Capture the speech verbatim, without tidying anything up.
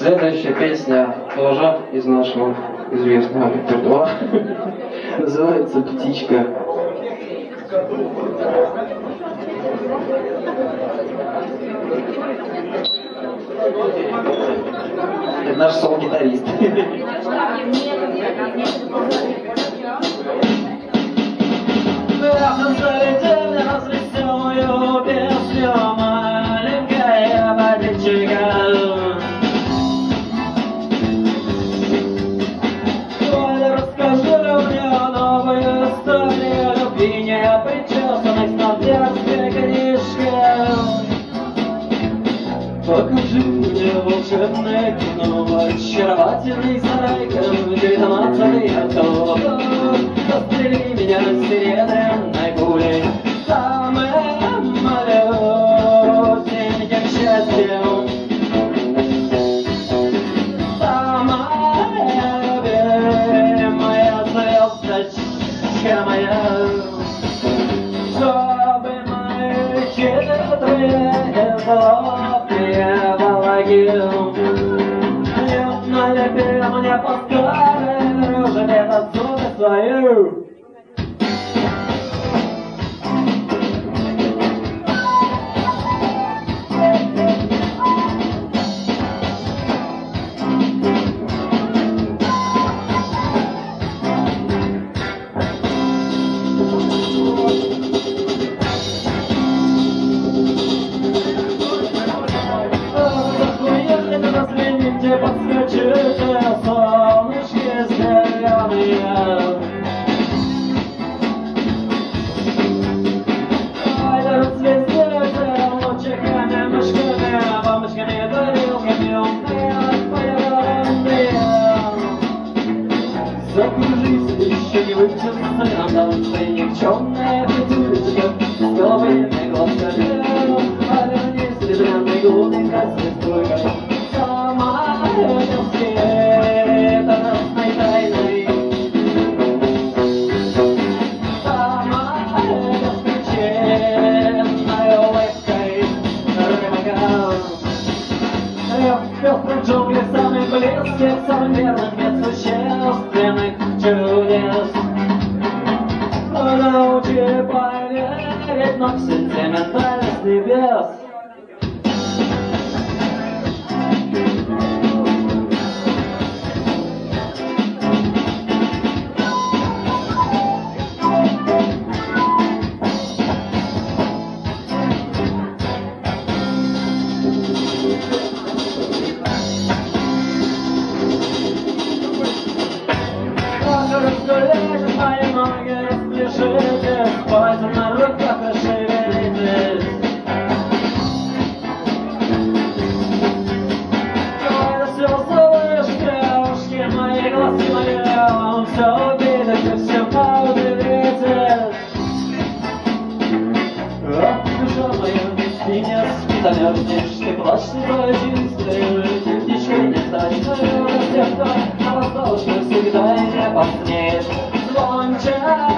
Следующая песня тоже из нашего известного репертуара. Называется «Птичка». Это наш соло-гитарист. Покажи мне волшебное кино, очаровательный сарай, где томатный артов. Застрели меня серебряной пулей, самым малюсеньким счастьем. Самая любимая звездочка моя, чтобы мои хитрые злобные вологи не налепили мне под старой дружбе на зубы свою. Подскочите, солнышки зеленые. Ай, да расцветите лучиками, мышками, бабочками, горелками, умные, поярные. Закружись, еще не выучился, на танцы никчемная птичка с голубыми глазками. Повернись, серебряной голубой красной струйкой. В джунглях самый близких, самых верных мест существенных чудес. Научи поверить, но в сентиментальность небес. Раздулись мои ноги, распляшите, пальцы на руках расшевелитесь. Ой, все слышь, девушки, мои глазки мои, все увидите, всем удивитесь. Ах, душа моя, ты не спи, замерзнешь, ты плачь не прочистый, ты птичкой не станешь, но всех, кто осталось, что всегда и не пахнет. Звонче